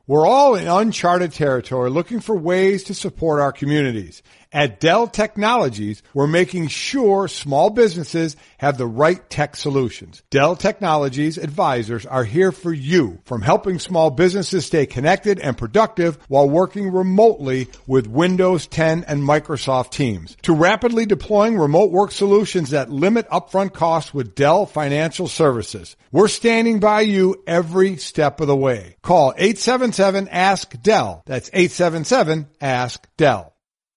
We're all in uncharted territory looking for ways to support our communities. At Dell Technologies, we're making sure small businesses have the right tech solutions. Dell Technologies advisors are here for you, from helping small businesses stay connected and productive while working remotely with Windows 10 and Microsoft Teams, to rapidly deploying remote work solutions that limit upfront costs with Dell Financial Services. We're standing by you every step of the way. Call 877-ASK-DELL. That's 877-ASK-DELL.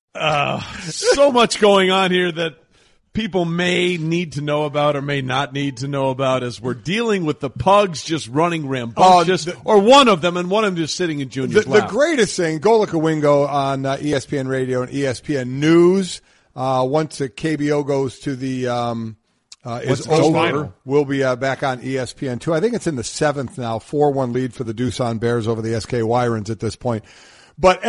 So much going on here that people may need to know about or may not need to know about as we're dealing with the Pugs just running rambunctious, or one of them, and one of them just sitting in Junior's lap. The greatest thing, Golika Wingo on ESPN Radio and ESPN News, once the KBO goes to the is over, final. We'll be back on ESPN2. I think it's in the 7th now, 4-1 lead for the Doosan Bears over the SK Wyrens at this point. But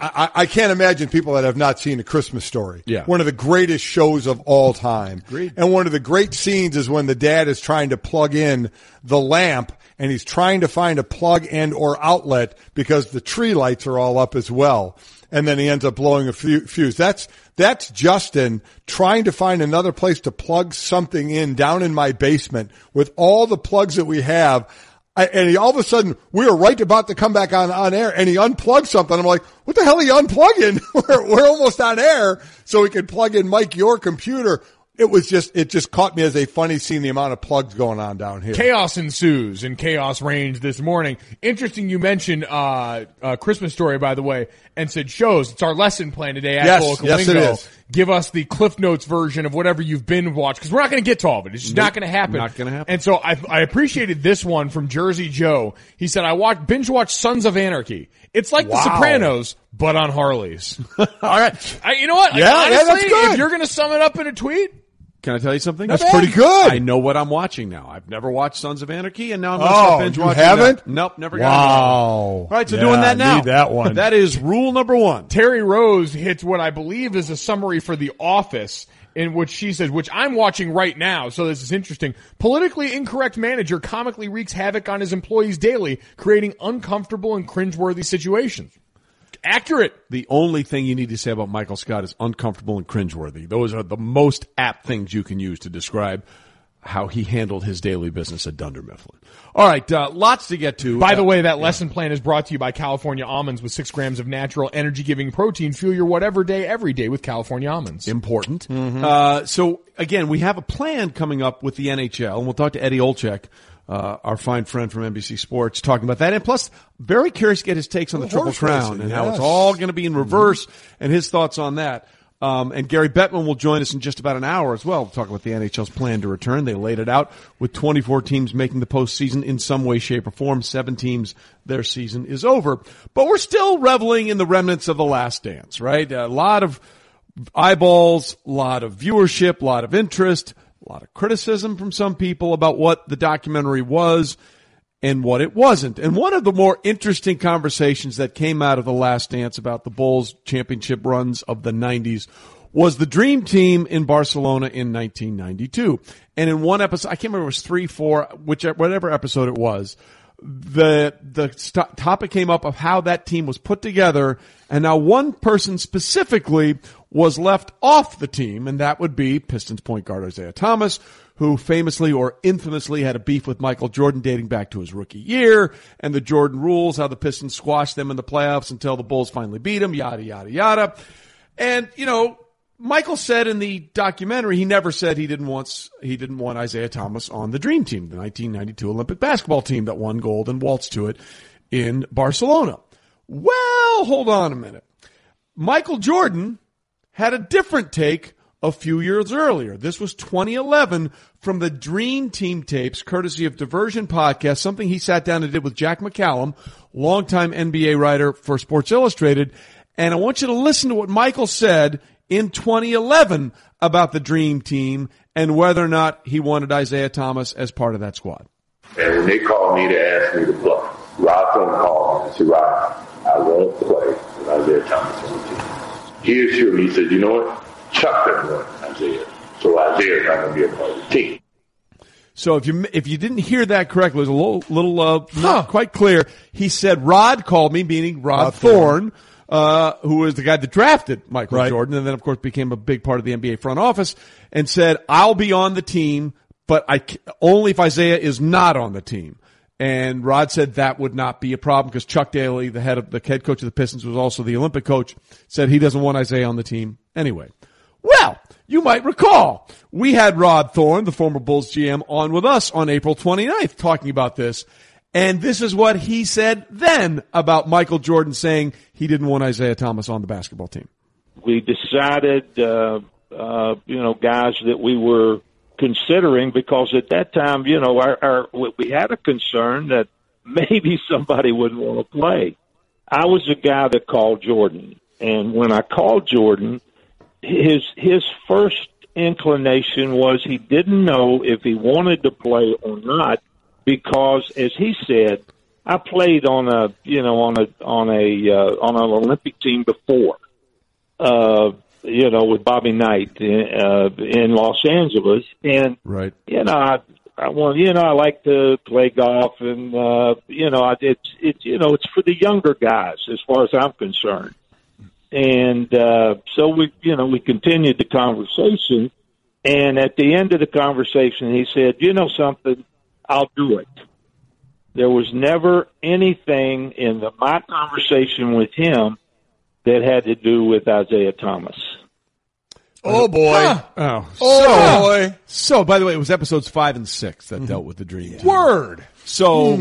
I can't imagine people that have not seen A Christmas Story. Yeah. One of the greatest shows of all time. Agreed. And one of the great scenes is when the dad is trying to plug in the lamp, and he's trying to find a plug and or outlet because the tree lights are all up as well. And then he ends up blowing a fuse. That's Justin trying to find another place to plug something in down in my basement with all the plugs that we have. And all of a sudden, we were right about to come back on air, and he unplugged something. I'm like, what the hell are you unplugging? We're almost on air, so we could plug in, Mike, your computer. It just caught me as a funny scene, the amount of plugs going on down here. Chaos ensues and chaos reigns this morning. Interesting you mentioned Christmas Story, by the way, and said shows. It's our lesson plan today at Golika Wingo. Yes, it is. Give us the Cliff Notes version of whatever you've been watching, because we're not going to get to all of it. It's just not going to happen. Not going to happen. And so I appreciated this one from Jersey Joe. He said, I binge watched Sons of Anarchy. It's like The Sopranos, but on Harleys. All right. You know what? Yeah, honestly, that's good. If you're going to sum it up in a tweet, can I tell you something? That's pretty good. I know what I'm watching now. I've never watched Sons of Anarchy, and now I'm going to binge watching. You haven't? Nope, never got it. Wow. All right, so doing that now. Need that one. That is rule number 1. Terry Rose hits what I believe is a summary for The Office, in which she says, which I'm watching right now, so this is interesting. Politically incorrect manager comically wreaks havoc on his employees daily, creating uncomfortable and cringeworthy situations. Accurate. The only thing you need to say about Michael Scott is uncomfortable and cringeworthy. Those are the most apt things you can use to describe how he handled his daily business at Dunder Mifflin. All right, lots to get to. By the way, that lesson plan is brought to you by California Almonds with 6 grams of natural energy-giving protein. Fuel your whatever day, every day with California Almonds. Important. Mm-hmm. So, again, we have a plan coming up with the NHL, and we'll talk to Eddie Olczyk, our fine friend from NBC Sports, talking about that. And plus, very curious to get his takes on the Triple Crown and how it's all going to be in reverse and his thoughts on that. And Gary Bettman will join us in just about an hour as well to talk about the NHL's plan to return. They laid it out with 24 teams making the postseason in some way, shape, or form. 7 teams, their season is over. But we're still reveling in the remnants of The Last Dance, right? A lot of eyeballs, a lot of viewership, a lot of interest, a lot of criticism from some people about what the documentary was and what it wasn't. And one of the more interesting conversations that came out of The Last Dance about the Bulls championship runs of the 90s was the Dream Team in Barcelona in 1992. And in one episode, I can't remember if it was 3, 4, whatever episode it was, the topic came up of how that team was put together, and now one person specifically was left off the team, and that would be Pistons point guard Isaiah Thomas, who famously or infamously had a beef with Michael Jordan dating back to his rookie year, and the Jordan rules, how the Pistons squashed them in the playoffs until the Bulls finally beat them, yada, yada, yada. And, you know, Michael said in the documentary, he never said he didn't want Isaiah Thomas on the Dream Team, the 1992 Olympic basketball team that won gold and waltzed to it in Barcelona. Well, hold on a minute. Michael Jordan had a different take a few years earlier. This was 2011 from the Dream Team tapes, courtesy of Diversion Podcast, something he sat down and did with Jack McCallum, longtime NBA writer for Sports Illustrated. And I want you to listen to what Michael said in 2011 about the Dream Team and whether or not he wanted Isaiah Thomas as part of that squad. And when they called me to ask me to play, Rob Thornton called me and said, Rob, I won't play with Isaiah Thomas on the team. He assured me, he said, you know what? Chuck doesn't want Isaiah. So Isaiah's not going to be a part of the team. So if you didn't hear that correctly, it was a little not quite clear. He said Rod called me, meaning Rod Thorne, who was the guy that drafted Michael Jordan, and then of course became a big part of the NBA front office, and said, "I'll be on the team, but only if Isaiah is not on the team." And Rod said that would not be a problem because Chuck Daly, the head coach of the Pistons, was also the Olympic coach, said he doesn't want Isaiah on the team anyway. Well, you might recall, we had Rod Thorne, the former Bulls GM, on with us on April 29th talking about this. And this is what he said then about Michael Jordan saying he didn't want Isaiah Thomas on the basketball team. We decided, guys that we were considering, because at that time, we had a concern that maybe somebody wouldn't want to play. I was the guy that called Jordan, and when I called Jordan, his first inclination was he didn't know if he wanted to play or not, because, as he said, I played on an Olympic team before. With Bobby Knight in Los Angeles, and right. I like to play golf, and it's for the younger guys as far as I'm concerned. And so we continued the conversation, and at the end of the conversation, he said, "You know something, I'll do it." There was never anything in my conversation with him that had to do with Isaiah Thomas. Oh, boy. Huh. Boy. So, by the way, it was episodes 5 and 6 that dealt with the Dream Team. Word. So,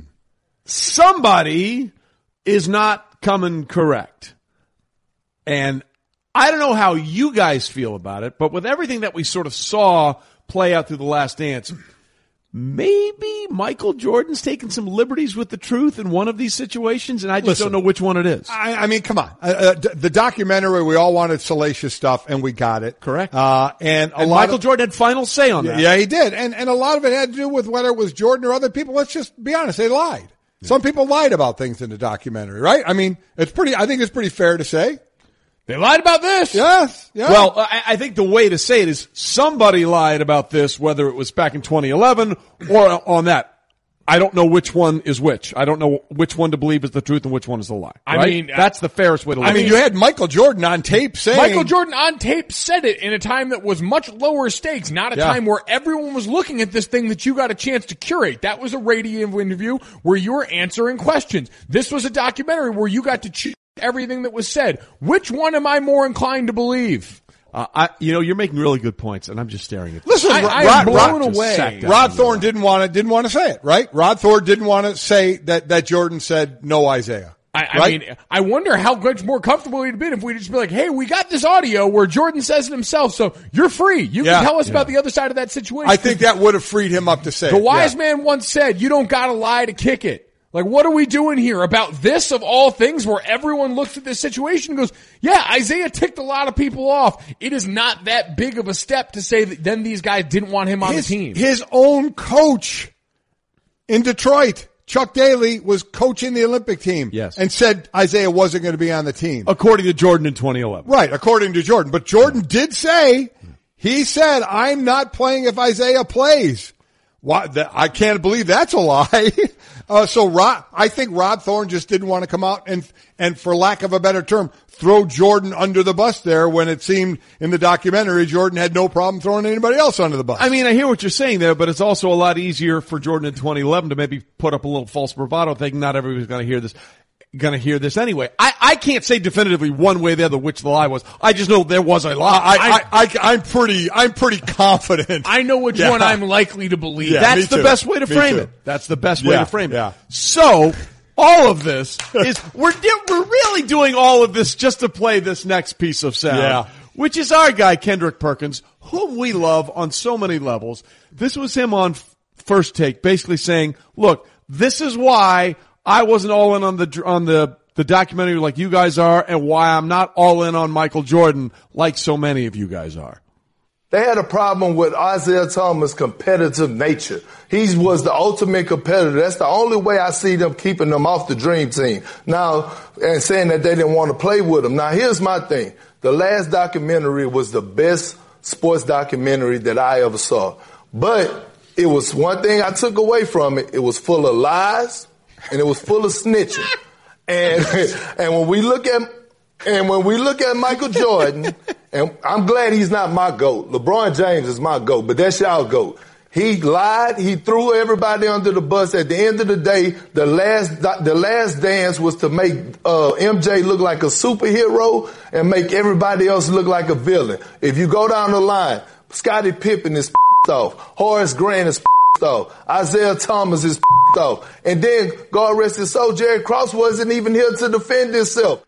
somebody is not coming correct. And I don't know how you guys feel about it, but with everything that we sort of saw play out through The Last Dance, maybe Michael Jordan's taking some liberties with the truth in one of these situations, and I just don't know which one it is. I mean, come on. The documentary, we all wanted salacious stuff, and we got it. Correct. And Michael Jordan had final say on that. Yeah, he did. And a lot of it had to do with whether it was Jordan or other people. Let's just be honest. They lied. Yeah. Some people lied about things in the documentary, right? I mean, I think it's pretty fair to say. They lied about this. Yes. Yeah. Well, I think the way to say it is somebody lied about this, whether it was back in 2011 or on that. I don't know which one is which. I don't know which one to believe is the truth and which one is the lie. Right? I mean, that's the fairest way to look at it. I mean, you had Michael Jordan on tape saying. Michael Jordan on tape said it in a time that was much lower stakes, not a time where everyone was looking at this thing that you got a chance to curate. That was a radio interview where you were answering questions. This was a documentary where you got to choose everything that was said. Which one am I more inclined to believe? You're making really good points, and I'm just staring at. Listen, I'm blown away. Rod Thorne didn't want to say it, right? Rod Thorne didn't want to say that Jordan said no Isaiah. I mean, I wonder how much more comfortable he'd been if we'd just be like, "Hey, we got this audio where Jordan says it himself, so you're free. You can tell us about the other side of that situation." I think that would have freed him up to say. The wise man once said, "You don't gotta lie to kick it." Like, what are we doing here about this of all things where everyone looks at this situation and goes, yeah, Isaiah ticked a lot of people off. It is not that big of a step to say that then these guys didn't want him on the team. His own coach in Detroit, Chuck Daly, was coaching the Olympic team. Yes. And said Isaiah wasn't going to be on the team. According to Jordan in 2011. Right, according to Jordan. But Jordan did say, he said, I'm not playing if Isaiah plays. I can't believe that's a lie. I think Rod Thorne just didn't want to come out and for lack of a better term, throw Jordan under the bus there when it seemed in the documentary Jordan had no problem throwing anybody else under the bus. I mean, I hear what you're saying there, but it's also a lot easier for Jordan in 2011 to maybe put up a little false bravado thinking not everybody's going to hear this anyway. I can't say definitively one way or the other which the lie was. I just know there was a lie. I'm pretty confident. I know which one I'm likely to believe. Yeah, that's the best way to frame it. That's the best way to frame it. So, all of this is, we're really doing all of this just to play this next piece of sound. Which is our guy, Kendrick Perkins, whom we love on so many levels. This was him on First Take, basically saying, look, this is why I wasn't all in on the documentary like you guys are, and why I'm not all in on Michael Jordan like so many of you guys are. They had a problem with Isaiah Thomas' competitive nature. He was the ultimate competitor. That's the only way I see them keeping him off the Dream Team. Now, and saying that they didn't want to play with him. Now, here's my thing. The last documentary was the best sports documentary that I ever saw. But it was one thing I took away from it. It was full of lies and it was full of snitching. And when we look at Michael Jordan, and I'm glad he's not my GOAT. LeBron James is my GOAT, but that's y'all GOAT. He lied. He threw everybody under the bus. At the end of the day, the last dance was to make MJ look like a superhero and make everybody else look like a villain. If you go down the line, Scottie Pippen is off. Horace Grant is off. Isaiah Thomas is off. And then, God rest his soul, Jerry Krause wasn't even here to defend himself.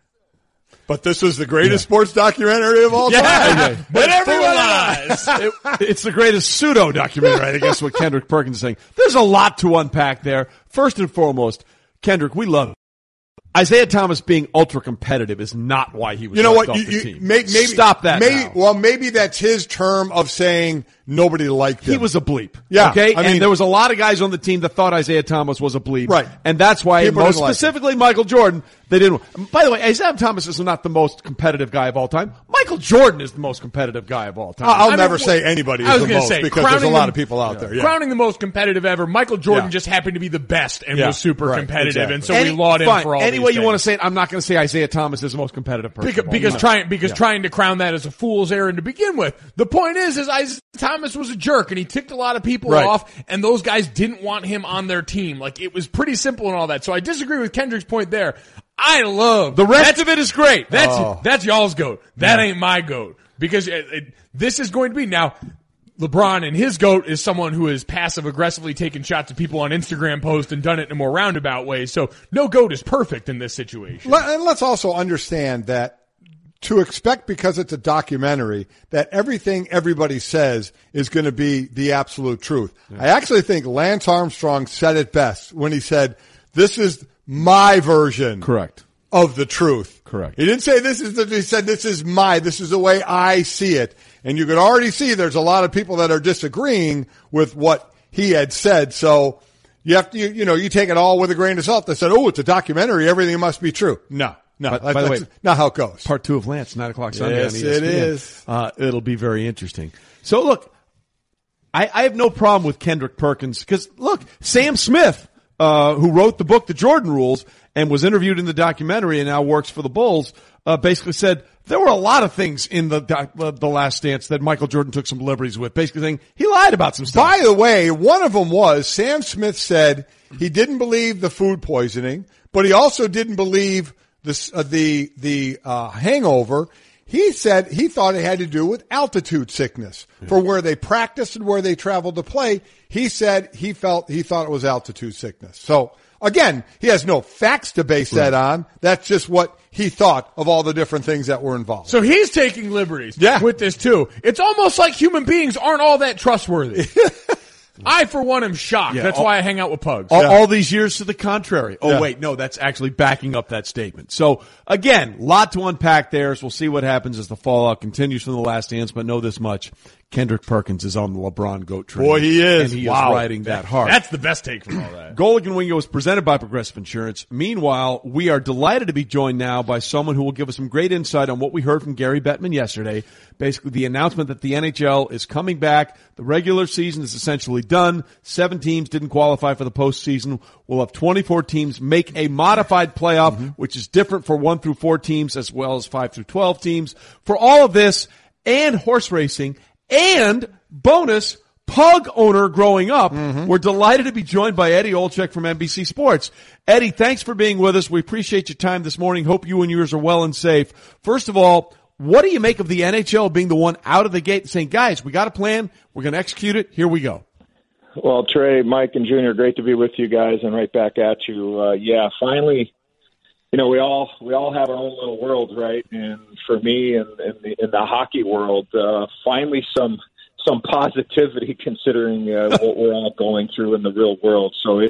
But this was the greatest sports documentary of all time. But everyone lies. It's the greatest pseudo documentary, I guess, what Kendrick Perkins is saying. There's a lot to unpack there. First and foremost, Kendrick, we love it. Isaiah Thomas being ultra competitive is not why he was left off the team. Maybe stop that. Now. Well, maybe that's his term of saying nobody liked him. He was a bleep. Yeah. Okay. I mean, and there was a lot of guys on the team that thought Isaiah Thomas was a bleep. Right. And that's why, People most didn't like specifically Michael Jordan, they didn't. By the way, Isaiah Thomas is not the most competitive guy of all time. Michael Jordan is the most competitive guy of all time. I'll never say anybody is the most because there's a lot of people out there. Yeah. Crowning the most competitive ever, Michael Jordan just happened to be the best and was super competitive, and so we laud him for all any way these you want to things. say it, I'm not going to say Isaiah Thomas is the most competitive person. Because trying to crown that as a fool's errand to begin with. The point is Isaiah Thomas was a jerk and he ticked a lot of people off, and those guys didn't want him on their team. Like, it was pretty simple and all that. So I disagree with Kendrick's point there. I love the rest of it is great. That's y'all's GOAT. That ain't my GOAT, because this is going to be now. LeBron and his GOAT is someone who is passive aggressively taking shots at people on Instagram posts and done it in a more roundabout way. So no GOAT is perfect in this situation. And let's also understand that to expect, because it's a documentary, that everything everybody says is going to be the absolute truth. Yeah. I actually think Lance Armstrong said it best when he said, "This is my version." Correct. Of the truth. Correct. He didn't say he said this is the way I see it. And you can already see there's a lot of people that are disagreeing with what he had said. So you have to, you take it all with a grain of salt. They said, "Oh, it's a documentary. Everything must be true." No. By the way, not how it goes. Part 2 of Lance, 9:00 Sunday yes, on ESPN. It is. It'll be very interesting. So look, I have no problem with Kendrick Perkins because look, Sam Smith, who wrote the book, The Jordan Rules, and was interviewed in the documentary and now works for the Bulls, basically said there were a lot of things in the Last Dance that Michael Jordan took some liberties with, basically saying he lied about some stuff. By the way, one of them was Sam Smith said he didn't believe the food poisoning, but he also didn't believe the hangover. He said he thought it had to do with altitude sickness for where they practiced and where they traveled to play. He said he thought it was altitude sickness. So again, he has no facts to base that on. That's just what he thought of all the different things that were involved. So he's taking liberties with this too. It's almost like human beings aren't all that trustworthy. I, for one, am shocked. Yeah, that's why I hang out with pugs. All these years to the contrary. Oh, wait, no, that's actually backing up that statement. So, again, lot to unpack there. So we'll see what happens as the fallout continues from The Last Dance, but know this much. Kendrick Perkins is on the LeBron GOAT train. Boy, he is. And he is riding that hard. That's the best take from all that. Golic and Wingo is presented by Progressive Insurance. Meanwhile, we are delighted to be joined now by someone who will give us some great insight on what we heard from Gary Bettman yesterday. Basically, the announcement that the NHL is coming back. The regular season is essentially done. 7 teams didn't qualify for the postseason. We'll have 24 teams make a modified playoff, which is different for 1 through 4 teams as well as 5 through 12 teams. For all of this and horse racing and bonus pug owner growing up, we're delighted to be joined by Eddie Olczyk from NBC Sports. Eddie, thanks for being with us. We appreciate your time this morning. Hope you and yours are well and safe. First of all, what do you make of the NHL being the one out of the gate saying, guys, we got a plan, we're going to execute it, here we go? Well, Trey, Mike, and Junior, great to be with you guys and right back at you. Finally, we all have our own little worlds, right? And for me, in the hockey world, finally some positivity considering what we're all going through in the real world. So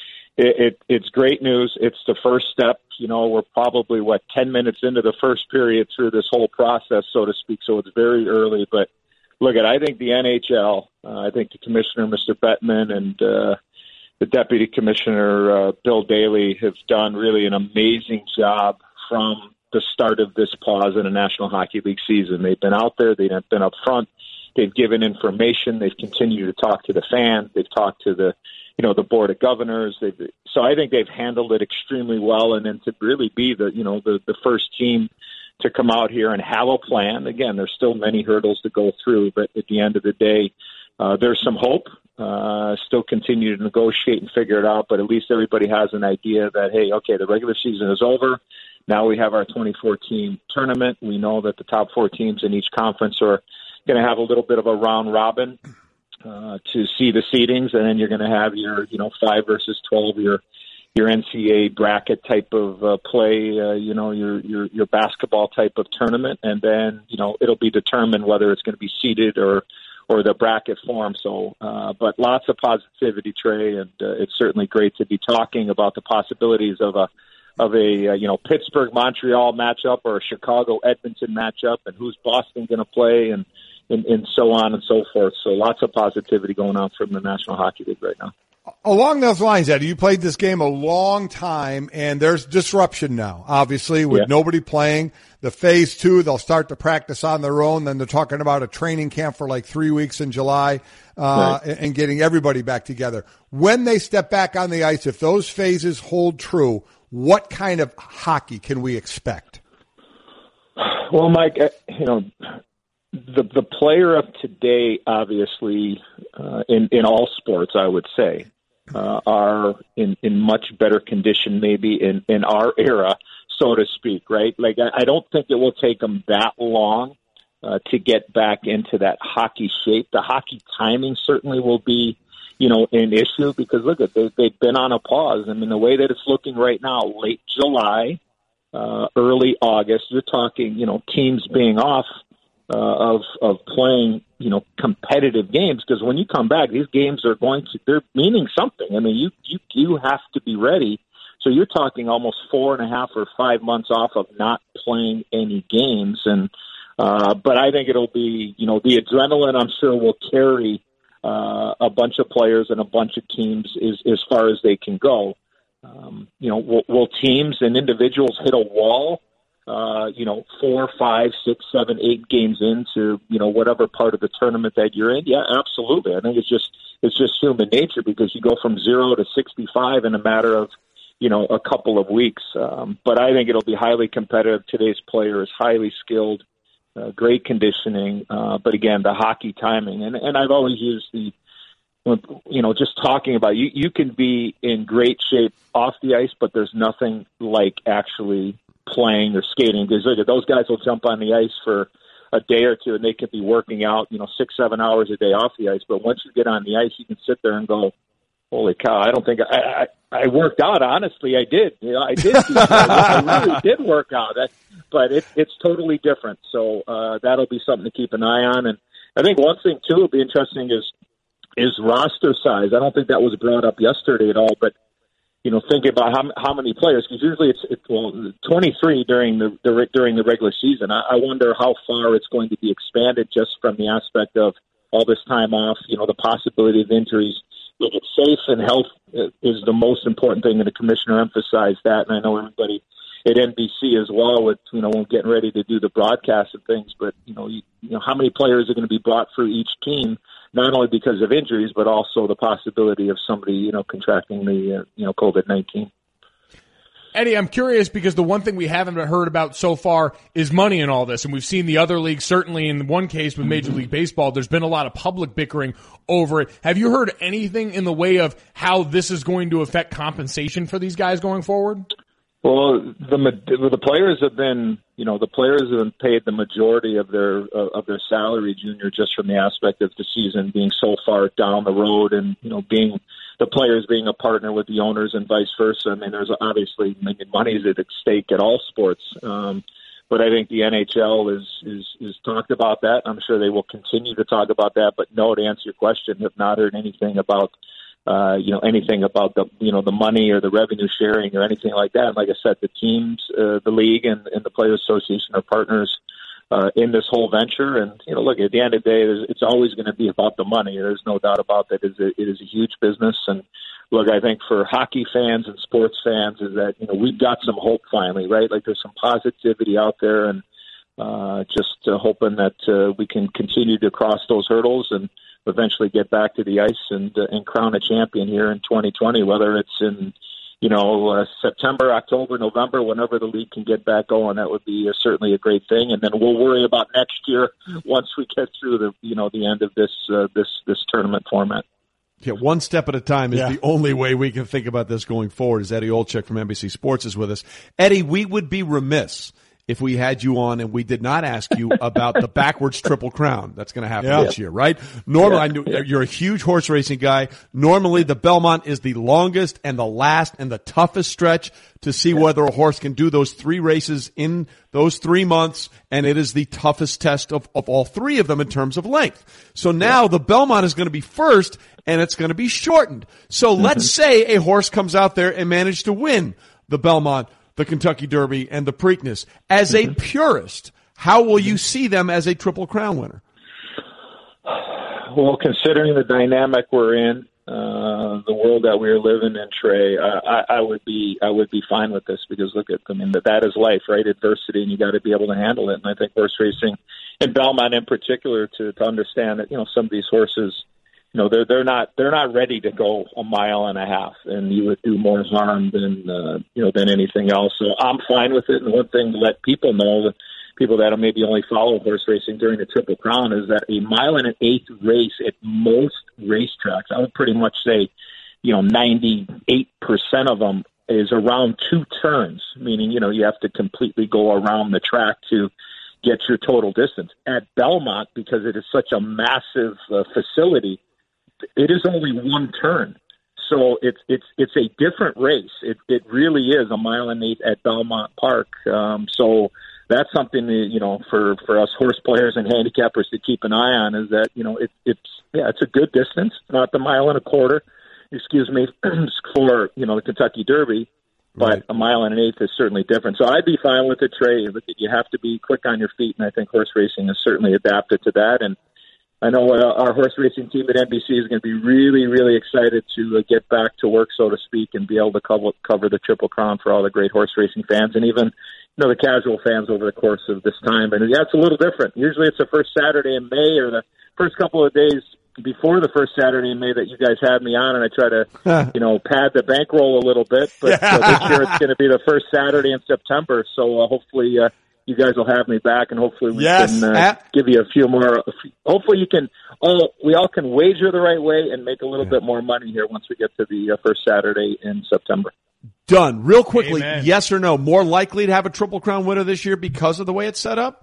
it's great news. It's the first step. We're probably 10 minutes into the first period through this whole process, so to speak. So it's very early, but look, I think the NHL, I think the commissioner, Mr. Bettman, and the deputy commissioner, Bill Daly, have done really an amazing job from the start of this pause in the National Hockey League season. They've been out there. They've been up front. They've given information. They've continued to talk to the fans. They've talked to the board of governors. So I think they've handled it extremely well. And then to really be the first team to come out here and have a plan. Again, there's still many hurdles to go through, but at the end of the day, there's some hope. Still continue to negotiate and figure it out, but at least everybody has an idea that, hey, okay, the regular season is over. Now we have our 24-team tournament. We know that the top 4 teams in each conference are going to have a little bit of a round robin to see the seedings, and then you're going to have your 5 versus 12, your NCAA bracket type of play, your basketball type of tournament, and then it'll be determined whether it's going to be seeded or the bracket form. So, but lots of positivity, Trey, and it's certainly great to be talking about the possibilities of a Pittsburgh Montreal matchup or a Chicago Edmonton matchup, and who's Boston going to play, and so on and so forth. So lots of positivity going on from the National Hockey League right now. Along those lines, Eddie, you played this game a long time, and there's disruption now, obviously, with nobody playing. The phase 2, they'll start to practice on their own. Then they're talking about a training camp for like 3 weeks in July, and getting everybody back together. When they step back on the ice, if those phases hold true, what kind of hockey can we expect? Well, Mike, the player of today, obviously, in all sports, I would say, are in much better condition, maybe in our era, so to speak, right? Like, I don't think it will take them that long to get back into that hockey shape. The hockey timing certainly will be, an issue, because look, they've been on a pause. I mean, the way that it's looking right now, late July, early August, you're talking, teams being off of playing, competitive games, because when you come back, these games they're meaning something. I mean, you have to be ready. So you're talking almost 4.5 or 5 months off of not playing any games. And, but I think it'll be, the adrenaline, I'm sure, will carry, a bunch of players and a bunch of teams as far as they can go. Will teams and individuals hit a wall, 4, 5, 6, 7, 8 games into, whatever part of the tournament that you're in? Yeah, absolutely. I think it's just human nature, because you go from 0 to 65 in a matter of, a couple of weeks. But I think it'll be highly competitive. Today's player is highly skilled, great conditioning. But again, the hockey timing, and I've always used just talking about, you can be in great shape off the ice, but there's nothing like actually playing or skating, because those guys will jump on the ice for a day or two and they could be working out, 6-7 hours a day off the ice. But once you get on the ice, you can sit there and go, holy cow, I don't think I worked out. Honestly, I did. I did. I really did work out. But it's totally different. So that'll be something to keep an eye on. And I think one thing too will be interesting is roster size. I don't think that was brought up yesterday at all, but thinking about how many players, because usually it's 23 during the regular season. I wonder how far it's going to be expanded, just from the aspect of all this time off, the possibility of injuries. Look, it's safe, and health is the most important thing, and the commissioner emphasized that. And I know everybody at NBC as well, with when getting ready to do the broadcast and things. But how many players are going to be brought through each team, not only because of injuries, but also the possibility of somebody contracting the COVID-19. Eddie, I'm curious, because the one thing we haven't heard about so far is money in all this. And we've seen the other leagues, certainly in one case with Major League Baseball, there's been a lot of public bickering over it. Have you heard anything in the way of how this is going to affect compensation for these guys going forward? Well, the players have been, paid the majority of their salary, Junior, just from the aspect of the season being so far down the road, and being the players being a partner with the owners and vice versa. I mean, there's obviously money is at stake at all sports, but I think the NHL is talked about that. I'm sure they will continue to talk about that. But no, to answer your question, have not heard anything about anything about the money or the revenue sharing or anything like that. And like I said, the teams, the league and the Players Association are partners in this whole venture. And, look, at the end of the day, it's always going to be about the money. There's no doubt about that. It is a huge business. And look, I think for hockey fans and sports fans is that, we've got some hope finally, right? Like, there's some positivity out there. And Just hoping that we can continue to cross those hurdles and eventually get back to the ice and crown a champion here in 2020, whether it's in September, October, November, whenever the league can get back going. That would be certainly a great thing. And then we'll worry about next year once we get through the end of this tournament format. Yeah, one step at a time is the only way we can think about this going forward. As Eddie Olczyk from NBC Sports is with us. Eddie, we would be remiss if we had you on and we did not ask you about the backwards Triple Crown that's going to happen this year, right? Normally, I knew you're a huge horse racing guy. Normally, the Belmont is the longest and the last and the toughest stretch to see whether a horse can do those 3 races in those 3 months, and it is the toughest test of all 3 of them in terms of length. So now the Belmont is going to be first, and it's going to be shortened. So let's say a horse comes out there and manages to win the Belmont, the Kentucky Derby, and the Preakness. As a purist, how will you see them as a Triple Crown winner? Well, considering the dynamic we're in, the world that we're living in, Trey, I would be fine with this because look at, that is life, right? Adversity, and you got to be able to handle it. And I think horse racing, and Belmont in particular, to understand that some of these horses, they're not ready to go a mile and a half, and you would do more harm than anything else. So I'm fine with it. And one thing to let people know, that people that maybe only follow horse racing during the Triple Crown, is that a 1.125 mile race at most racetracks, I would pretty much say, 98% of them is around 2 turns, meaning you have to completely go around the track to get your total distance. At Belmont, because it is such a massive facility, it is only 1 turn. So it's a different race. It really is 1.8 miles at Belmont Park. So that's something that, for us horse players and handicappers to keep an eye on, is that, it's a good distance, not the 1.25 miles, for, the Kentucky Derby, but 1.8 miles is certainly different. So I'd be fine with it, Trey. You have to be quick on your feet, and I think horse racing has certainly adapted to that. And I know our horse racing team at NBC is going to be really, really excited to get back to work, so to speak, and be able to cover the Triple Crown for all the great horse racing fans and even, the casual fans over the course of this time. And it's a little different. Usually it's the first Saturday in May or the first couple of days before the first Saturday in May that you guys had me on, and I try to, pad the bankroll a little bit. But this year it's going to be the first Saturday in September, so hopefully you guys will have me back, and hopefully we can give you a few more. Hopefully we all can wager the right way and make a little bit more money here once we get to the first Saturday in September. Done. Real quickly, yes or no, more likely to have a Triple Crown winner this year because of the way it's set up?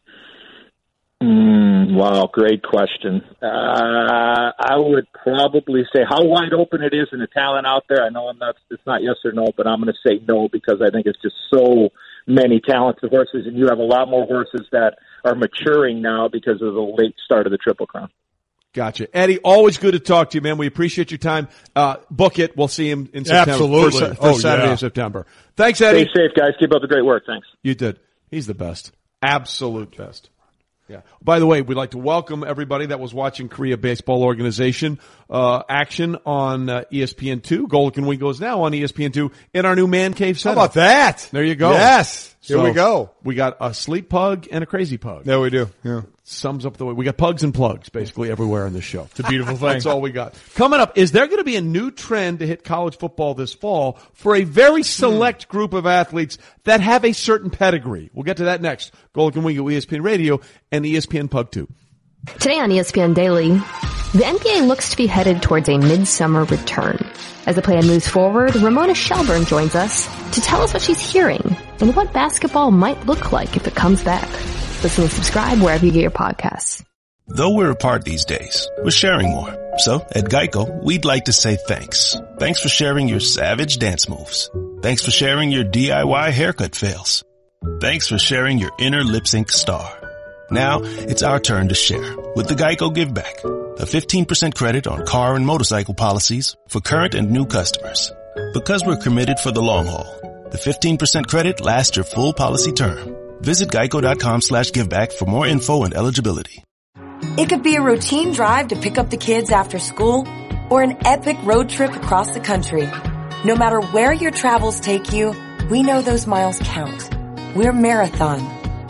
Wow, great question. I would probably say how wide open it is and the talent out there. I know it's not yes or no, but I'm going to say no because I think it's just so many talented horses, and you have a lot more horses that are maturing now because of the late start of the Triple Crown. Gotcha. Eddie, always good to talk to you, man. We appreciate your time. Book it. We'll see him in September. Absolutely. First Saturday in September. Thanks, Eddie. Stay safe, guys. Keep up the great work. Thanks. You did. He's the best. Absolute best. Yeah. By the way, we'd like to welcome everybody that was watching Korea Baseball Organization action on ESPN2. Golden Wing goes now on ESPN2 in our new Man Cave Center. How about that? There you go. Yes. Here we go. We got a sleep pug and a crazy pug. There we do. Yeah. Sums up the way. We got pugs and plugs basically everywhere in this show. It's a beautiful thing. That's all we got. Coming up, is there going to be a new trend to hit college football this fall for a very select group of athletes that have a certain pedigree? We'll get to that next. Golden Wing at ESPN Radio and ESPN Pug 2. Today on ESPN Daily, the NBA looks to be headed towards a midsummer return. As the plan moves forward, Ramona Shelburne joins us to tell us what she's hearing and what basketball might look like if it comes back. Listen and subscribe wherever you get your podcasts. Though we're apart these days, we're sharing more. So at Geico, we'd like to say thanks. Thanks for sharing your savage dance moves. Thanks for sharing your DIY haircut fails. Thanks for sharing your inner lip sync star. Now it's our turn to share with the Geico Give Back, a 15% credit on car and motorcycle policies for current and new customers. Because we're committed for the long haul, the 15% credit lasts your full policy term. Visit geico.com/giveback for more info and eligibility. It could be a routine drive to pick up the kids after school or an epic road trip across the country. No matter where your travels take you, we know those miles count. We're Marathon.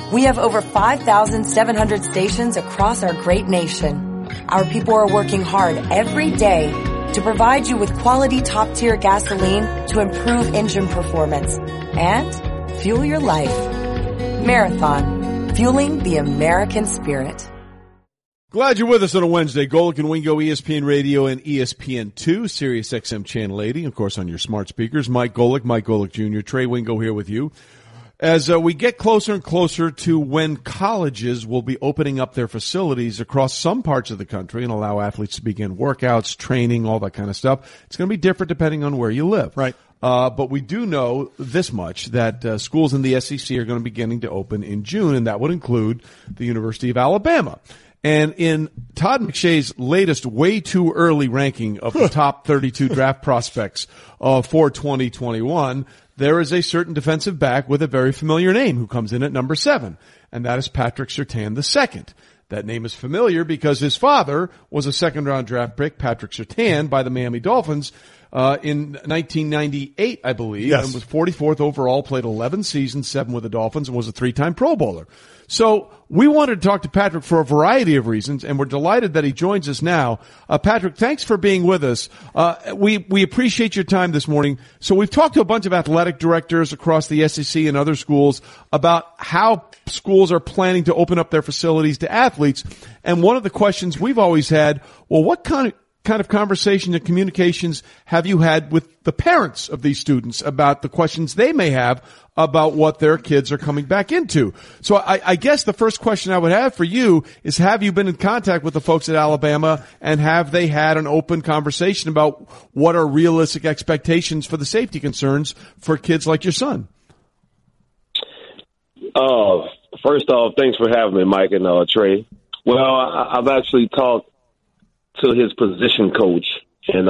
We have over 5,700 stations across our great nation. Our people are working hard every day to provide you with quality top-tier gasoline to improve engine performance and fuel your life. Marathon, fueling the American spirit. Glad you're with us on a Wednesday. Golic and Wingo, ESPN Radio and ESPN2, Sirius XM Channel 80, of course on your smart speakers. Mike Golic Jr., Trey Wingo here with you. As we get closer and closer to when colleges will be opening up their facilities across some parts of the country and allow athletes to begin workouts, training, all that kind of stuff, it's going to be different depending on where you live. Right. But we do know this much, that schools in the SEC are going to be beginning to open in June, and that would include the University of Alabama. And in Todd McShay's latest way too early ranking of the top 32 draft prospects for 2021, there is a certain defensive back with a very familiar name who comes in at number 7, and that is Patrick Surtain II. That name is familiar because his father was a second-round draft pick, Patrick Surtain, by the Miami Dolphins in 1998, I believe, yes, and was 44th overall, played 11 seasons, 7 with the Dolphins, and was a 3-time Pro Bowler. So we wanted to talk to Patrick for a variety of reasons, and we're delighted that he joins us now. Patrick, thanks for being with us. We appreciate your time this morning. So we've talked to a bunch of athletic directors across the SEC and other schools about how schools are planning to open up their facilities to athletes. And one of the questions we've always had, well, what kind of conversation and communications have you had with the parents of these students about the questions they may have about what their kids are coming back into? So I guess the first question I would have for you is, have you been in contact with the folks at Alabama, and have they had an open conversation about what are realistic expectations for the safety concerns for kids like your son? First off, thanks for having me, Mike and Trey. Well, I've actually talked to his position coach, and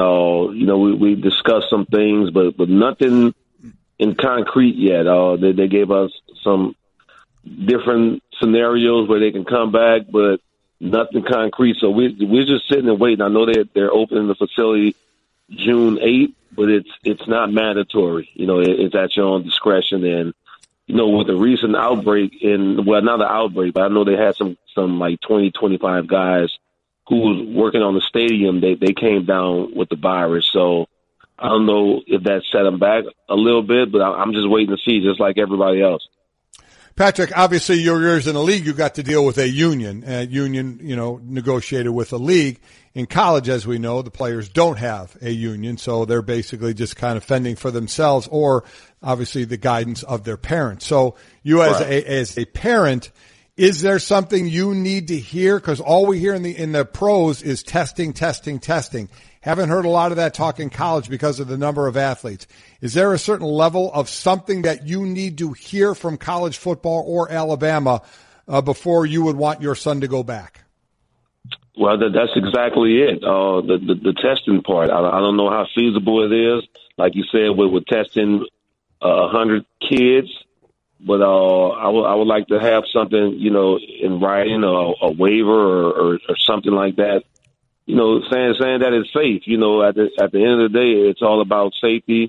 we discussed some things, but nothing in concrete yet. They gave us some different scenarios where they can come back, but nothing concrete. So we're just sitting and waiting. I know they're opening the facility June 8th, but it's not mandatory. It's at your own discretion. And with the recent outbreak not an outbreak, but I know they had some like 20, 25 guys who was working on the stadium. They came down with the virus. So I don't know if that set them back a little bit, but I'm just waiting to see, just like everybody else. Patrick, obviously your years in the league, you got to deal with a union. Negotiated with a league. In college, as we know, the players don't have a union, so they're basically just kind of fending for themselves, or obviously the guidance of their parents. So you as a parent, is there something you need to hear? Because all we hear in the pros is testing. Haven't heard a lot of that talk in college because of the number of athletes. Is there a certain level of something that you need to hear from college football or Alabama before you would want your son to go back? Well, that's exactly it. The testing part. I don't know how feasible it is. Like you said, we're testing 100 kids. But I would like to have something, in writing, a waiver or something like that, saying that it's safe. At the end of the day, it's all about safety.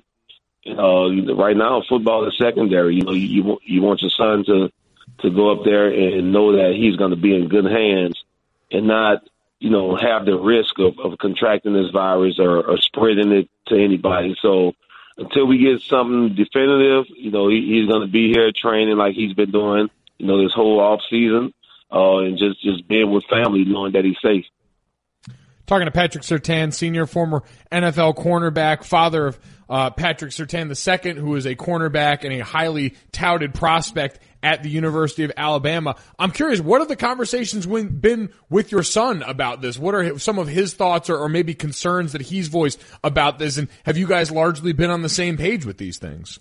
Right now, football is secondary. You want your son to go up there and know that he's going to be in good hands and not, have the risk of contracting this virus or spreading it to anybody. So until we get something definitive, he's going to be here training like he's been doing, this whole off season, and just being with family, knowing that he's safe. Talking to Patrick Surtain, senior, former NFL cornerback, father of Patrick Surtain II, who is a cornerback and a highly touted prospect at the University of Alabama. I'm curious, what have the conversations been with your son about this? What are some of his thoughts or maybe concerns that he's voiced about this? And have you guys largely been on the same page with these things?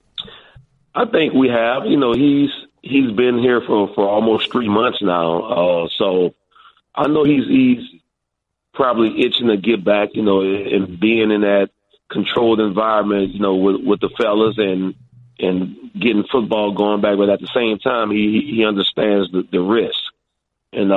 I think we have. He's been here for almost 3 months now. So I know he's probably itching to get back, and being in that controlled environment, with the fellas and getting football going back. But at the same time, he understands the risk. And,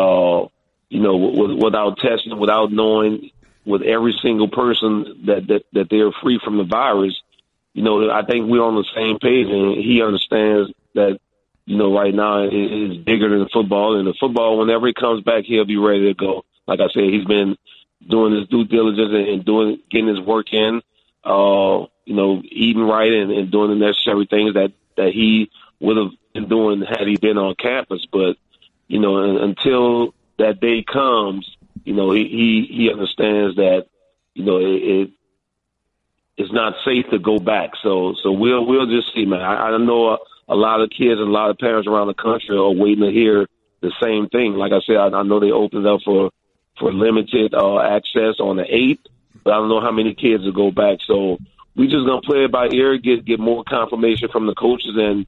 without testing, without knowing with every single person that they're free from the virus, I think we're on the same page, and he understands that right now is bigger than the football. And the football, whenever he comes back, he'll be ready to go. Like I said, he's been doing his due diligence and getting his work in, eating right and doing the necessary things that he would have been doing had he been on campus. But, until that day comes, he understands that, it's not safe to go back. So we'll just see, man. I know a lot of kids and a lot of parents around the country are waiting to hear the same thing. Like I said, I know they opened up for limited access on the 8th, but I don't know how many kids will go back. So we just gonna play it by ear, get more confirmation from the coaches, and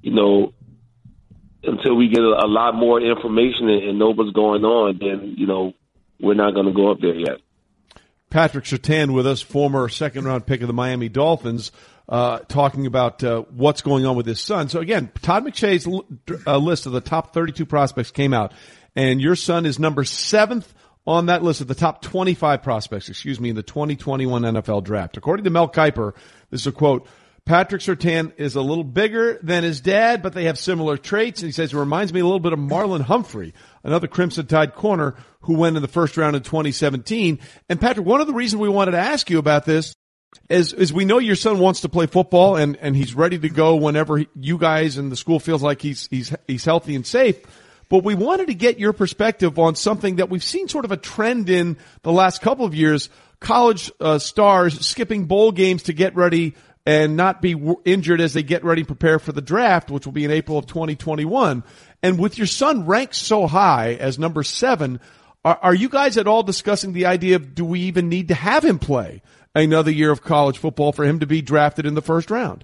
until we get a lot more information and know what's going on, then we're not gonna go up there yet. Patrick Surtain with us, former second-round pick of the Miami Dolphins, talking about what's going on with his son. So again, Todd McShay's list of the top 32 prospects came out, and your son is number 7th on that list of the top 25 prospects, in the 2021 NFL Draft. According to Mel Kiper, this is a quote, Patrick Surtain is a little bigger than his dad, but they have similar traits. And he says, it reminds me a little bit of Marlon Humphrey, another Crimson Tide corner who went in the first round in 2017. And Patrick, one of the reasons we wanted to ask you about this is we know your son wants to play football and he's ready to go whenever you guys and the school feels like he's healthy and safe. But we wanted to get your perspective on something that we've seen sort of a trend in the last couple of years, college stars skipping bowl games to get ready and not be injured as they get ready to prepare for the draft, which will be in April of 2021. And with your son ranked so high as number 7, are you guys at all discussing the idea of, do we even need to have him play another year of college football for him to be drafted in the first round?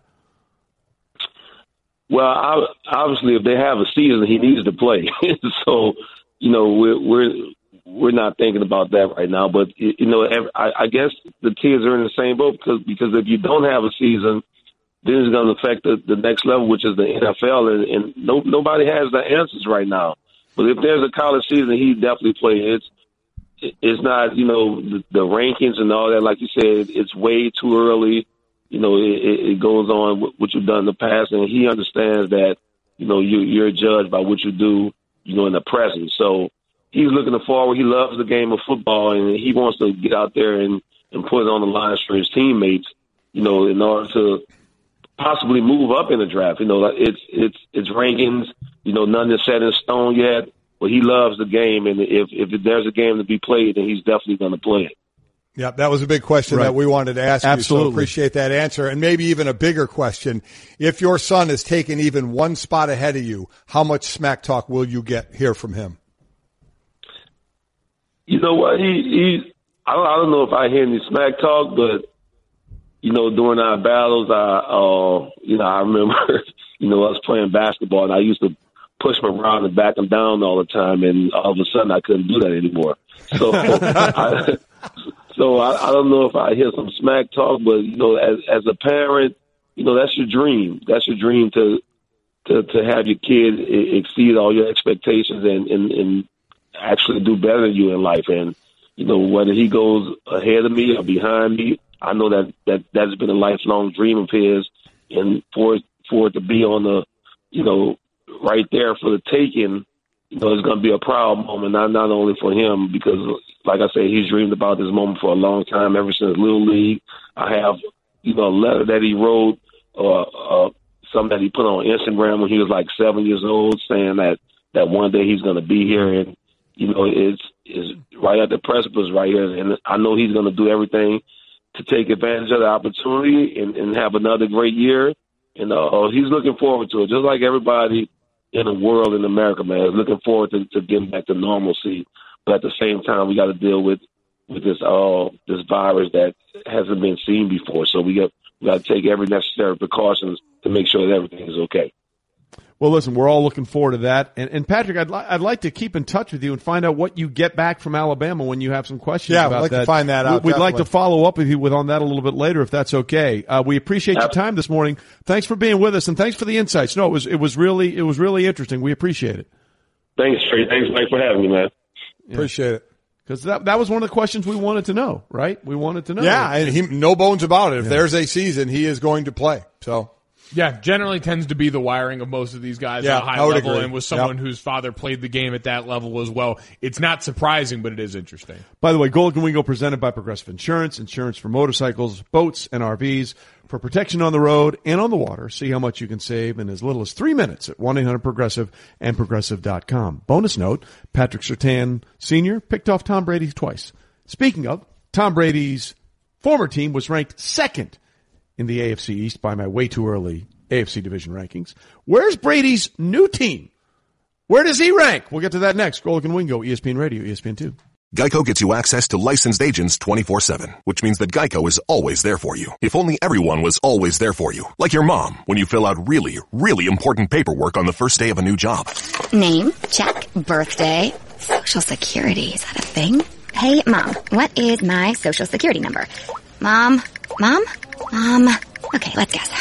Well, obviously, if they have a season, he needs to play. So, we're not thinking about that right now. But I guess the kids are in the same boat because if you don't have a season, then it's going to affect the next level, which is the NFL, and nobody has the answers right now. But if there's a college season, he definitely play. It's not the rankings and all that. Like you said, it's way too early. It goes on with what you've done in the past, and he understands that, you're judged by what you do, in the present. So he's looking forward. He loves the game of football, and he wants to get out there and put it on the line for his teammates, in order to possibly move up in the draft. It's rankings, nothing is set in stone yet, but he loves the game, and if there's a game to be played, then he's definitely going to play it. Yeah, that was a big question that we wanted to ask you, so appreciate that answer. And maybe even a bigger question. If your son is taken even one spot ahead of you, how much smack talk will you hear from him? You know what? I don't know if I hear any smack talk, but, during our battles, I remember, us playing basketball, and I used to push him around and back him down all the time, and all of a sudden I couldn't do that anymore. So, I don't know if I hear some smack talk, but, as a parent, that's your dream. That's your dream to have your kid exceed all your expectations and actually do better than you in life. And, whether he goes ahead of me or behind me, I know that's been a lifelong dream of his. And for it to be on the, right there for the taking, it's going to be a proud moment, not only for him, because, like I said, he's dreamed about this moment for a long time, ever since Little League. I have, a letter that he wrote, something that he put on Instagram when he was like 7 years old, saying that one day he's going to be here. And, it's right at the precipice right here. And I know he's going to do everything to take advantage of the opportunity and have another great year. And he's looking forward to it, just like everybody in the world, in America, man, is looking forward to getting back to normalcy. But at the same time, we got to deal with this virus that hasn't been seen before. So we got to take every necessary precautions to make sure that everything is okay. Well, listen, we're all looking forward to that. And Patrick, I'd like to keep in touch with you and find out what you get back from Alabama when you have some questions about that. Yeah, we'd like to find that out. We'd like to follow up with you on that a little bit later, if that's okay. We appreciate your time this morning. Thanks for being with us, and thanks for the insights. No, it was really interesting. We appreciate it. Thanks, Trey. Thanks for having me, man. Yeah. Appreciate it. Because that was one of the questions we wanted to know, right? We wanted to know. Yeah, and no bones about it. If there's a season, he is going to play. So Yeah, generally tends to be the wiring of most of these guys Yeah, at a high I would level, agree. and with someone whose father played the game at that level as well. It's not surprising, but it is interesting. By the way, Golden Wingo presented by Progressive Insurance, insurance for motorcycles, boats, and RVs for protection on the road and on the water. See how much you can save in as little as 3 minutes at 1-800-PROGRESSIVE and Progressive.com. Bonus note, Patrick Surtain Sr. picked off Tom Brady twice. Speaking of, Tom Brady's former team was ranked second in the AFC East by my way too early AFC division rankings. Where's Brady's new team? Where does he rank? We'll get to that next. Golden Wingo, ESPN Radio, ESPN2. Geico gets you access to licensed agents 24/7, which means that Geico is always there for you. If only everyone was always there for you. Like your mom, when you fill out really, really important paperwork on the first day of a new job. Name, check. Birthday, Social Security, is that a thing? Hey, Mom, what is my Social Security number? Mom. Okay, let's guess.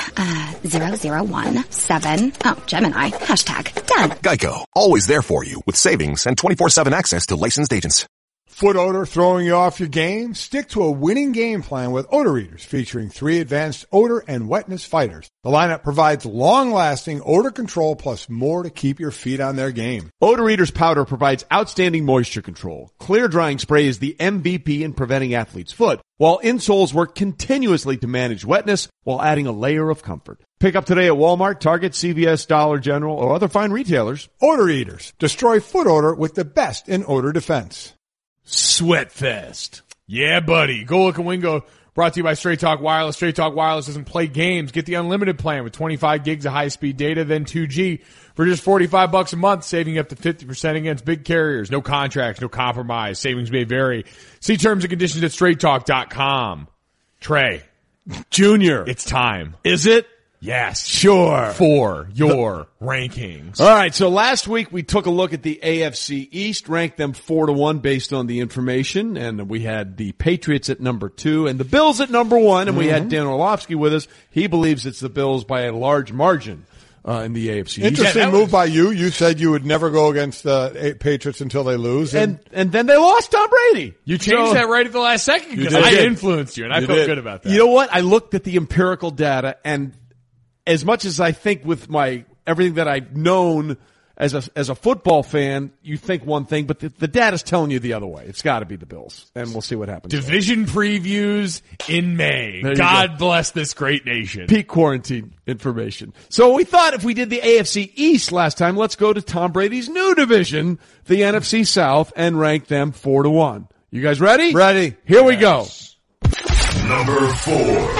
0017. Oh, Gemini. Hashtag done. Geico, always there for you with savings and 24/7 access to licensed agents. Foot odor throwing you off your game? Stick to a winning game plan with Odor Eaters, featuring 3 advanced odor and wetness fighters. The lineup provides long-lasting odor control plus more to keep your feet on their game. Odor Eaters powder provides outstanding moisture control. Clear drying spray is the MVP in preventing athlete's foot, while insoles work continuously to manage wetness while adding a layer of comfort. Pick up today at Walmart, Target, CVS, Dollar General, or other fine retailers. Odor Eaters. Destroy foot odor with the best in odor defense. Sweatfest. Yeah, buddy. Go Look and Wingo, brought to you by Straight Talk Wireless. Straight Talk Wireless doesn't play games. Get the unlimited plan with 25 gigs of high-speed data, then 2G for just $45 a month, saving up to 50% against big carriers. No contracts, no compromise. Savings may vary. See terms and conditions at straighttalk.com. Trey. Junior. It's time. Is it? Yes. Sure. For your rankings. All right, so last week we took a look at the AFC East, ranked them 4-1 based on the information, and we had the Patriots at number 2 and the Bills at number 1, and we had Dan Orlovsky with us. He believes it's the Bills by a large margin in the AFC East. Interesting move by you. You said you would never go against the Patriots until they lose. And then they lost Tom Brady. You changed that right at the last second because I influenced you, and I felt good about that. You know what? I looked at the empirical data, and as much as I think with my everything that I've known as a football fan, you think one thing, but the data's telling you the other way. It's got to be the Bills, and we'll see what happens. Division previews in May. God bless this great nation. Peak quarantine information. So we thought if we did the AFC East last time, let's go to Tom Brady's new division, the NFC South, and rank them 4-1. You guys ready? Ready. Here we go. Number 4.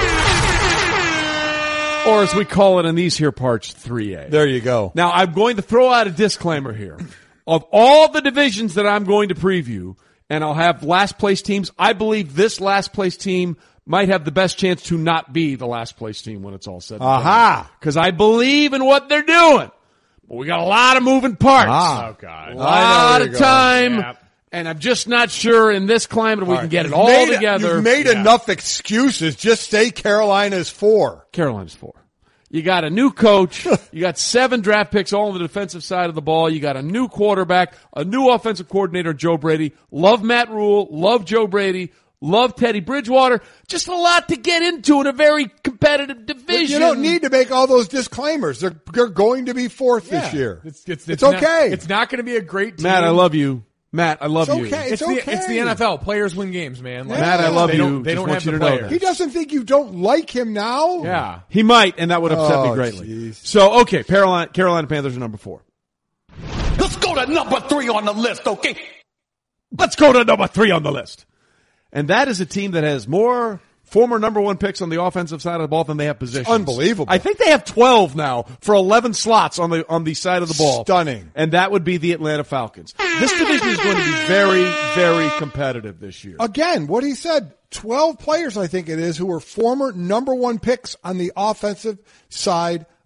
Or as we call it in these here parts, 3A. There you go. Now, I'm going to throw out a disclaimer here. Of all the divisions that I'm going to preview, and I'll have last place teams, I believe this last place team might have the best chance to not be the last place team when it's all said and done. Aha! Because I believe in what they're doing. But we got a lot of moving parts. Oh, God. A lot of time. Yep. And I'm just not sure in this climate we can get it all together. You've made enough excuses. Just say Carolina's 4. Carolina's 4. You got a new coach. You got 7 draft picks all on the defensive side of the ball. You got a new quarterback, a new offensive coordinator, Joe Brady. Love Matt Rule. Love Joe Brady. Love Teddy Bridgewater. Just a lot to get into in a very competitive division. But you don't need to make all those disclaimers. They're going to be 4th this year. It's okay. It's not going to be a great team. Matt, I love you. Matt, I love you. It's the NFL. Players win games, man. Like, Matt, I love you. They don't have you the to know players. that. He doesn't think you don't like him now? Yeah. He might, and that would upset me greatly. Geez. So, okay, Carolina Panthers are number 4. Let's go to number 3 on the list, okay? Let's go to number 3 on the list. And that is a team that has more former number 1 picks on the offensive side of the ball than they have positions. Unbelievable. I think they have 12 now for 11 slots on the side of the ball. Stunning. And that would be the Atlanta Falcons. This division is going to be very, very competitive this year. Again, what he said, 12 players I think it is who were former number 1 picks on the offensive side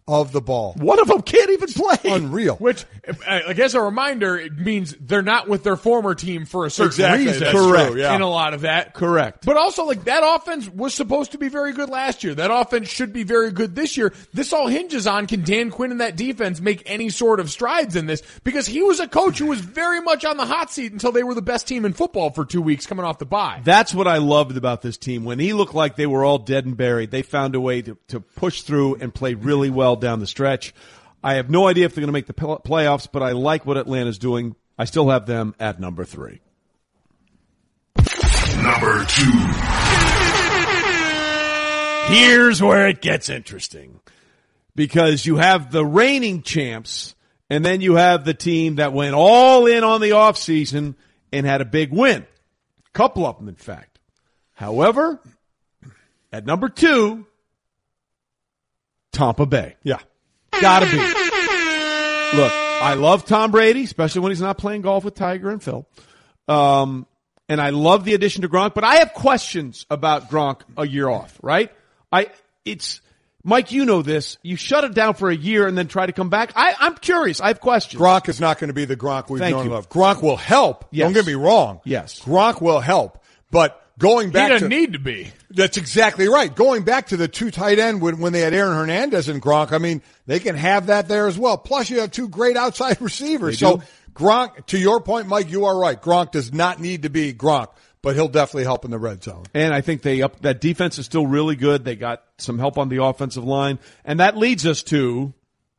of the ball. One of them can't even play. Unreal. Which, I guess a reminder, it means they're not with their former team for a certain reason. That's correct. True, yeah. In a lot of that. Correct. But also, like, that offense was supposed to be very good last year. That offense should be very good this year. This all hinges on, can Dan Quinn and that defense make any sort of strides in this? Because he was a coach who was very much on the hot seat until they were the best team in football for 2 weeks coming off the bye. That's what I loved about this team. When he looked like they were all dead and buried, they found a way to push through and play really well down the stretch. I have no idea if they're going to make the playoffs, but I like what Atlanta's doing. I still have them at number 3. Number 2. Here's where it gets interesting. Because you have the reigning champs, and then you have the team that went all in on the offseason and had a big win. A couple of them, in fact. However, at number 2, Tampa Bay. Yeah. Gotta be. Look, I love Tom Brady, especially when he's not playing golf with Tiger and Phil. And I love the addition to Gronk, but I have questions about Gronk a year off, right? Mike, you know this. You shut it down for a year and then try to come back. I'm curious. I have questions. Gronk is not going to be the Gronk we've known and loved. Gronk will help. Yes. Don't get me wrong. Yes. Gronk will help. But going back he doesn't need to be. That's exactly right. Going back to the 2 tight end when they had Aaron Hernandez and Gronk, I mean, they can have that there as well. Plus you have 2 great outside receivers. So Gronk, to your point, Mike, you are right. Gronk does not need to be Gronk, but he'll definitely help in the red zone. And I think that defense is still really good. They got some help on the offensive line. And that leads us to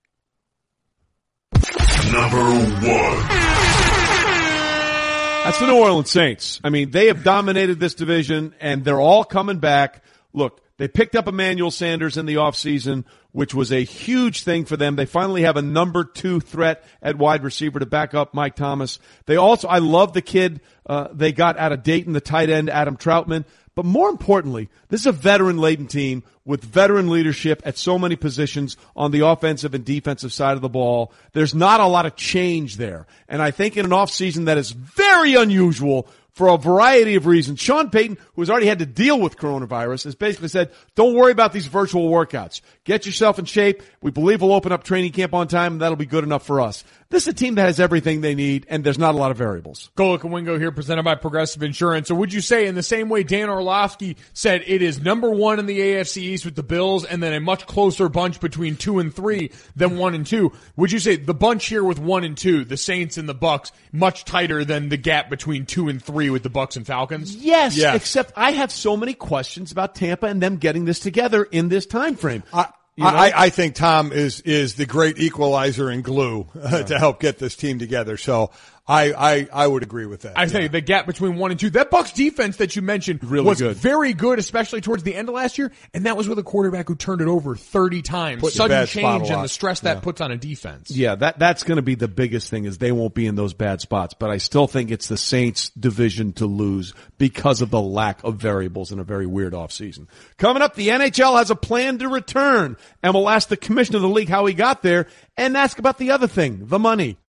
number 1. That's the New Orleans Saints. I mean, they have dominated this division, and they're all coming back. Look, they picked up Emmanuel Sanders in the offseason, which was a huge thing for them. They finally have a number 2 threat at wide receiver to back up Mike Thomas. I love the kid they got out of Dayton, the tight end, Adam Troutman. But more importantly, this is a veteran-laden team with veteran leadership at so many positions on the offensive and defensive side of the ball. There's not a lot of change there. And I think in an offseason that is very unusual for a variety of reasons, Sean Payton, who has already had to deal with coronavirus, has basically said, don't worry about these virtual workouts. Get yourself in shape. We believe we'll open up training camp on time, and that'll be good enough for us. This is a team that has everything they need, and there's not a lot of variables. Golic and Wingo here, presented by Progressive Insurance. So would you say, in the same way Dan Orlovsky said it is number 1 in the AFC East with the Bills, and then a much closer bunch between 2 and 3 than 1 and 2, would you say the bunch here with 1 and 2, the Saints and the Bucks, much tighter than the gap between 2 and 3 with the Bucks and Falcons? Yes, except I have so many questions about Tampa and them getting this together in this time frame. I think Tom is the great equalizer and glue to help get this team together. So I would agree with that. I think the gap between 1 and 2, that Bucs defense that you mentioned was very good, especially towards the end of last year, and that was with a quarterback who turned it over 30 times. Sudden change and the stress that puts on a defense. Yeah, that's going to be the biggest thing, is they won't be in those bad spots. But I still think it's the Saints' division to lose because of the lack of variables in a very weird offseason. Coming up, the NHL has a plan to return, and we'll ask the commissioner of the league how he got there and ask about the other thing, the money.